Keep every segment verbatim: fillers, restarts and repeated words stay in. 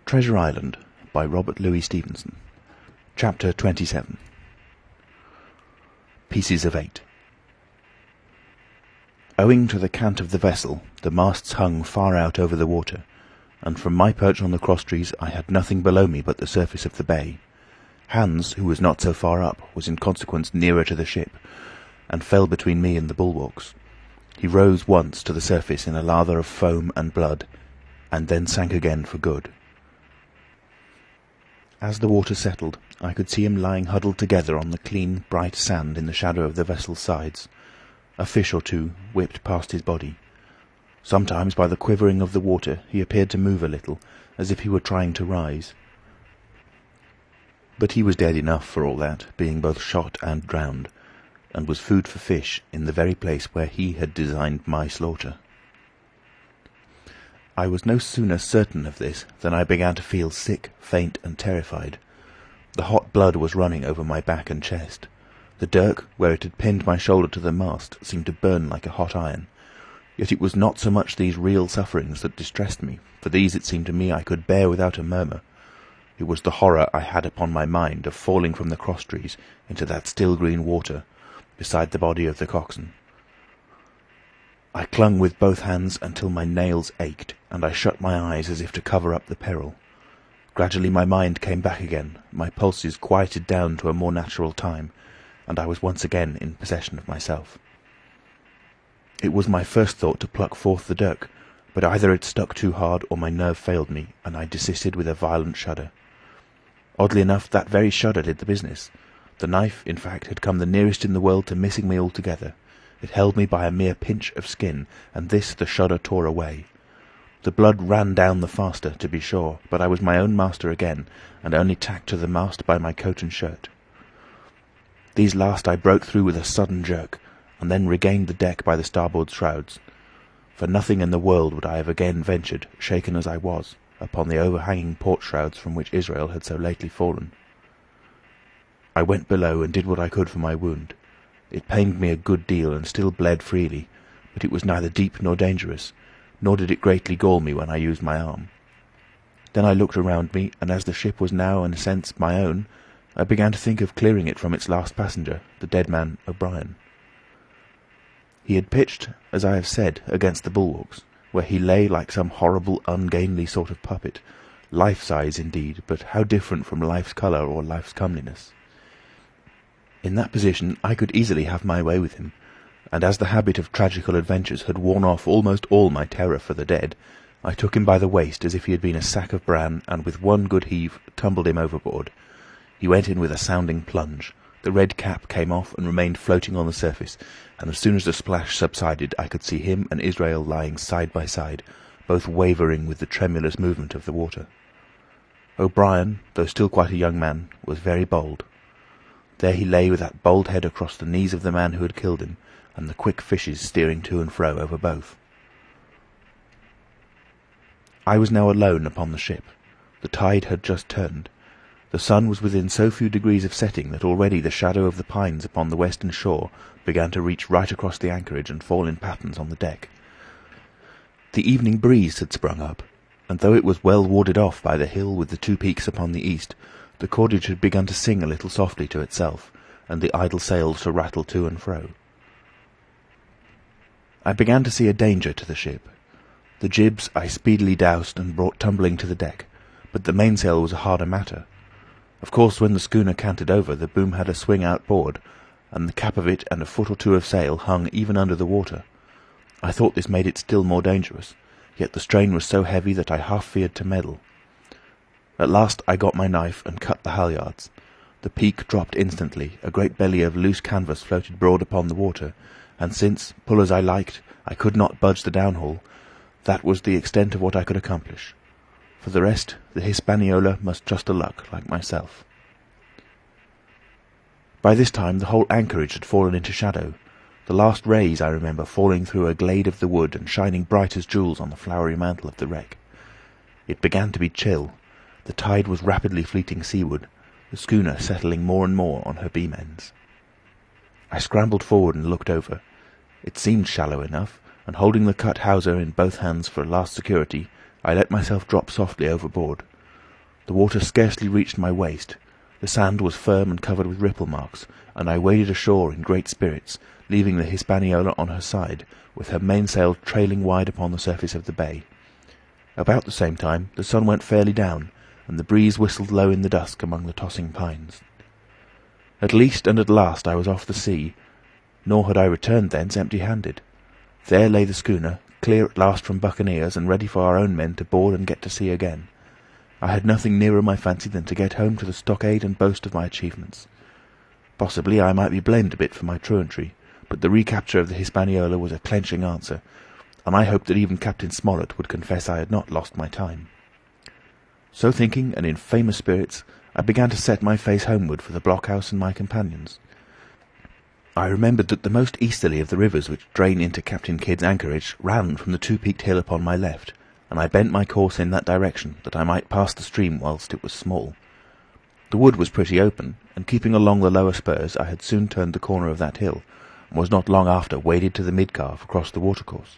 Treasure Island by Robert Louis Stevenson. Chapter twenty-seven. Pieces of Eight. Owing to the cant of the vessel, the masts hung far out over the water, and from my perch on the crosstrees I had nothing below me but the surface of the bay. Hans, who was not so far up, was in consequence nearer to the ship, and fell between me and the bulwarks. He rose once to the surface in a lather of foam and blood, and then sank again for good. As the water settled, I could see him lying huddled together on the clean, bright sand in the shadow of the vessel's sides. A fish or two whipped past his body. Sometimes, by the quivering of the water, he appeared to move a little, as if he were trying to rise. But he was dead enough for all that, being both shot and drowned, and was food for fish in the very place where he had designed my slaughter. I was no sooner certain of this than I began to feel sick, faint, and terrified. The hot blood was running over my back and chest. The dirk, where it had pinned my shoulder to the mast, seemed to burn like a hot iron. Yet it was not so much these real sufferings that distressed me, for these it seemed to me I could bear without a murmur. It was the horror I had upon my mind of falling from the crosstrees into that still green water, beside the body of the coxswain. I clung with both hands until my nails ached, and I shut my eyes as if to cover up the peril. Gradually my mind came back again, my pulses quieted down to a more natural time, and I was once again in possession of myself. It was my first thought to pluck forth the dirk, but either it stuck too hard or my nerve failed me, and I desisted with a violent shudder. Oddly enough, that very shudder did the business. The knife, in fact, had come the nearest in the world to missing me altogether. It held me by a mere pinch of skin, and this the shudder tore away. The blood ran down the faster, to be sure, but I was my own master again, and only tacked to the mast by my coat and shirt. These last I broke through with a sudden jerk, and then regained the deck by the starboard shrouds. For nothing in the world would I have again ventured, shaken as I was, upon the overhanging port shrouds from which Israel had so lately fallen. I went below and did what I could for my wound. It pained me a good deal and still bled freely, but it was neither deep nor dangerous, nor did it greatly gall me when I used my arm. Then I looked around me, and as the ship was now in a sense my own, I began to think of clearing it from its last passenger, the dead man O'Brien. He had pitched, as I have said, against the bulwarks, where he lay like some horrible, ungainly sort of puppet, life-size indeed, but how different from life's colour or life's comeliness. In that position I could easily have my way with him, and as the habit of tragical adventures had worn off almost all my terror for the dead, I took him by the waist as if he had been a sack of bran, and with one good heave tumbled him overboard. He went in with a sounding plunge. The red cap came off and remained floating on the surface, and as soon as the splash subsided I could see him and Israel lying side by side, both wavering with the tremulous movement of the water. O'Brien, though still quite a young man, was very bold. There he lay with that bold head across the knees of the man who had killed him, and the quick fishes steering to and fro over both. I was now alone upon the ship. The tide had just turned. The sun was within so few degrees of setting that already the shadow of the pines upon the western shore began to reach right across the anchorage and fall in patterns on the deck. The evening breeze had sprung up, and though it was well warded off by the hill with the two peaks upon the east, the cordage had begun to sing a little softly to itself, and the idle sails to rattle to and fro. I began to see a danger to the ship. The jibs I speedily doused and brought tumbling to the deck, but the mainsail was a harder matter. Of course, when the schooner canted over, the boom had a swing outboard, and the cap of it and a foot or two of sail hung even under the water. I thought this made it still more dangerous, yet the strain was so heavy that I half feared to meddle. At last I got my knife and cut the halyards. The peak dropped instantly, a great belly of loose canvas floated broad upon the water, and since, pull as I liked, I could not budge the downhaul, that was the extent of what I could accomplish. For the rest, the Hispaniola must trust to luck, like myself. By this time the whole anchorage had fallen into shadow. The last rays, I remember, falling through a glade of the wood and shining bright as jewels on the flowery mantle of the wreck. It began to be chill. The tide was rapidly fleeting seaward, the schooner settling more and more on her beam ends. I scrambled forward and looked over. It seemed shallow enough, and holding the cut hawser in both hands for last security, I let myself drop softly overboard. The water scarcely reached my waist. The sand was firm and covered with ripple marks, and I waded ashore in great spirits, leaving the Hispaniola on her side, with her mainsail trailing wide upon the surface of the bay. About the same time the sun went fairly down, and the breeze whistled low in the dusk among the tossing pines. At least and at last I was off the sea, nor had I returned thence empty-handed. There lay the schooner, clear at last from buccaneers, and ready for our own men to board and get to sea again. I had nothing nearer my fancy than to get home to the stockade and boast of my achievements. Possibly I might be blamed a bit for my truantry, but the recapture of the Hispaniola was a clenching answer, and I hoped that even Captain Smollett would confess I had not lost my time. So thinking, and in famous spirits, I began to set my face homeward for the blockhouse and my companions. I remembered that the most easterly of the rivers which drain into Captain Kidd's anchorage ran from the two-peaked hill upon my left, and I bent my course in that direction, that I might pass the stream whilst it was small. The wood was pretty open, and keeping along the lower spurs, I had soon turned the corner of that hill, and was not long after waded to the midcalf across the watercourse.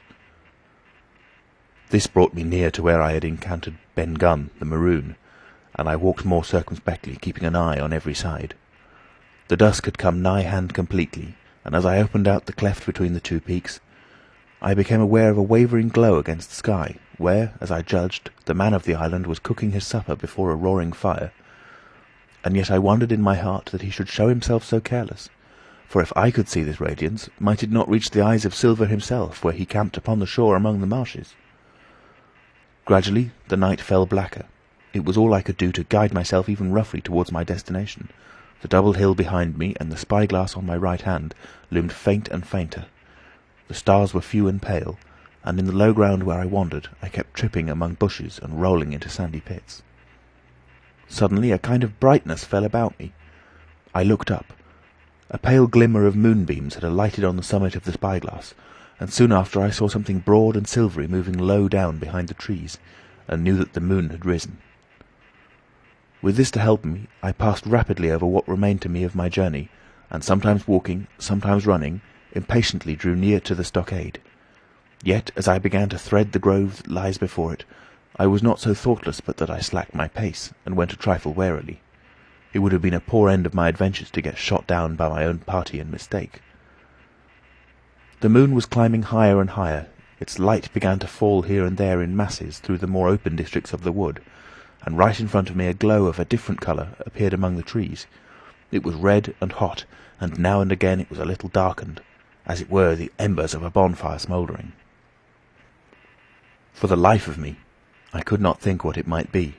This brought me near to where I had encountered Ben Gunn, the Maroon, and I walked more circumspectly, keeping an eye on every side. The dusk had come nigh hand completely, and as I opened out the cleft between the two peaks, I became aware of a wavering glow against the sky, where, as I judged, the man of the island was cooking his supper before a roaring fire. And yet I wondered in my heart that he should show himself so careless, for if I could see this radiance, might it not reach the eyes of Silver himself, where he camped upon the shore among the marshes? Gradually the night fell blacker. It was all I could do to guide myself even roughly towards my destination. The double hill behind me and the spyglass on my right hand loomed faint and fainter. The stars were few and pale, and in the low ground where I wandered I kept tripping among bushes and rolling into sandy pits. Suddenly a kind of brightness fell about me. I looked up. A pale glimmer of moonbeams had alighted on the summit of the spyglass, and soon after I saw something broad and silvery moving low down behind the trees, and knew that the moon had risen. With this to help me, I passed rapidly over what remained to me of my journey, and sometimes walking, sometimes running, impatiently drew near to the stockade. Yet, as I began to thread the grove that lies before it, I was not so thoughtless but that I slacked my pace, and went a trifle warily. It would have been a poor end of my adventures to get shot down by my own party in mistake. The moon was climbing higher and higher. Its light began to fall here and there in masses through the more open districts of the wood, and right in front of me a glow of a different colour appeared among the trees. It was red and hot, and now and again it was a little darkened, as it were the embers of a bonfire smouldering. For the life of me, I could not think what it might be.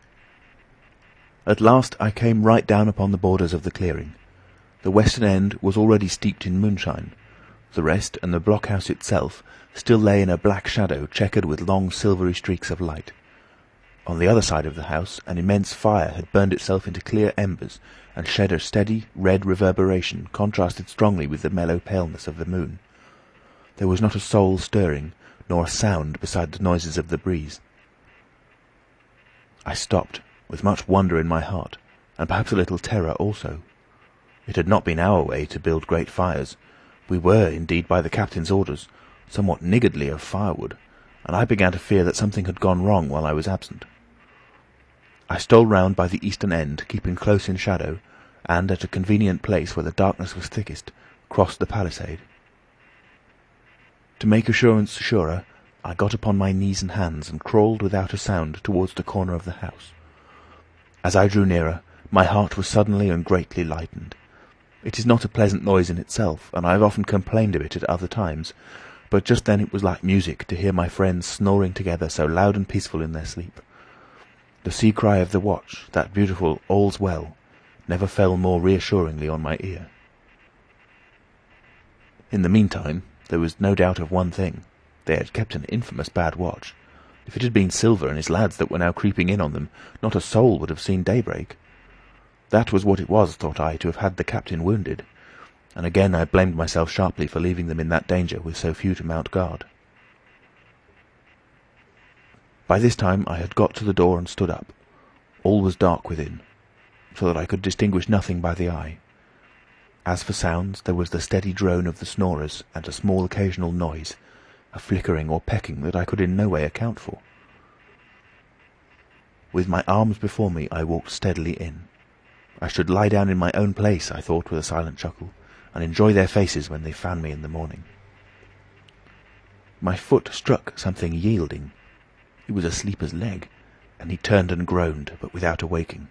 At last I came right down upon the borders of the clearing. The western end was already steeped in moonshine. The rest, and the blockhouse itself, still lay in a black shadow chequered with long silvery streaks of light. On the other side of the house an immense fire had burned itself into clear embers, and shed a steady red reverberation contrasted strongly with the mellow paleness of the moon. There was not a soul stirring, nor a sound beside the noises of the breeze. I stopped, with much wonder in my heart, and perhaps a little terror also. It had not been our way to build great fires. We were, indeed, by the captain's orders, somewhat niggardly of firewood, and I began to fear that something had gone wrong while I was absent. I stole round by the eastern end, keeping close in shadow, and, at a convenient place where the darkness was thickest, crossed the palisade. To make assurance surer, I got upon my knees and hands, and crawled without a sound towards the corner of the house. As I drew nearer, my heart was suddenly and greatly lightened. It is not a pleasant noise in itself, and I have often complained of it at other times, but just then it was like music to hear my friends snoring together so loud and peaceful in their sleep. The sea cry of the watch, that beautiful "All's well," never fell more reassuringly on my ear. In the meantime, there was no doubt of one thing. They had kept an infamous bad watch. If it had been Silver and his lads that were now creeping in on them, not a soul would have seen daybreak. That was what it was, thought I, to have had the captain wounded, and again I blamed myself sharply for leaving them in that danger with so few to mount guard. By this time I had got to the door and stood up. All was dark within, so that I could distinguish nothing by the eye. As for sounds, there was the steady drone of the snorers, and a small occasional noise, a flickering or pecking that I could in no way account for. With my arms before me, I walked steadily in. I should lie down in my own place, I thought with a silent chuckle, and enjoy their faces when they found me in the morning. My foot struck something yielding. It was a sleeper's leg, and he turned and groaned, but without awaking.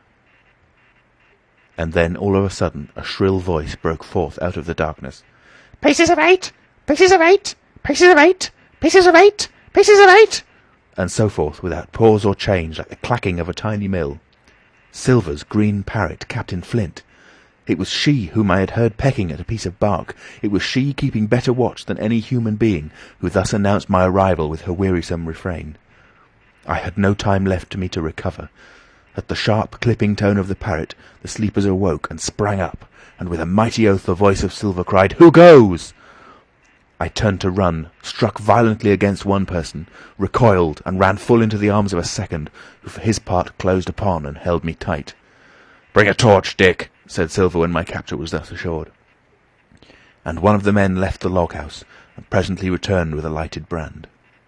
And then, all of a sudden, a shrill voice broke forth out of the darkness. "Pieces of eight! Pieces of eight! Pieces of eight! Pieces of eight! Pieces of eight!" And so forth, without pause or change, like the clacking of a tiny mill. Silver's green parrot, Captain Flint. It was she whom I had heard pecking at a piece of bark. It was she, keeping better watch than any human being, who thus announced my arrival with her wearisome refrain. I had no time left to me to recover. At the sharp, clipping tone of the parrot, the sleepers awoke and sprang up, and with a mighty oath the voice of Silver cried, "Who goes?" I turned to run, struck violently against one person, recoiled, and ran full into the arms of a second, who for his part closed upon and held me tight. "Bring a torch, Dick," said Silver when my capture was thus assured. And one of the men left the log-house, and presently returned with a lighted brand.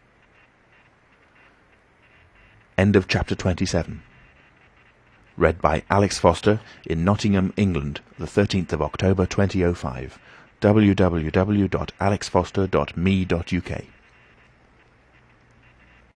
End of chapter twenty-seven. Read by Alex Foster in Nottingham, England, the thirteenth of October twenty oh five. w w w dot alex foster dot me dot u k